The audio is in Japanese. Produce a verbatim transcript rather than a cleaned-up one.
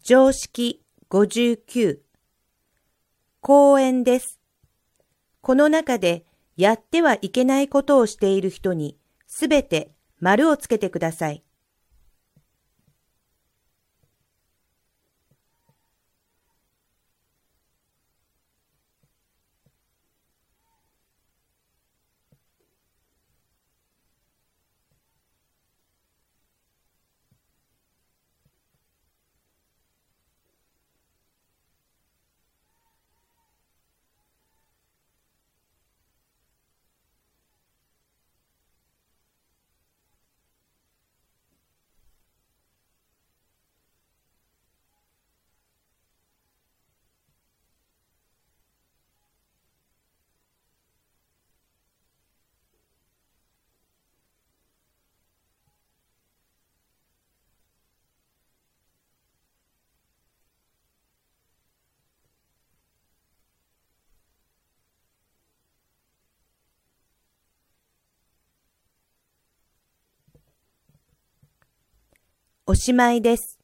常識ごじゅうきゅう。講演です。この中でやってはいけないことをしている人にすべて丸をつけてください。おしまいです。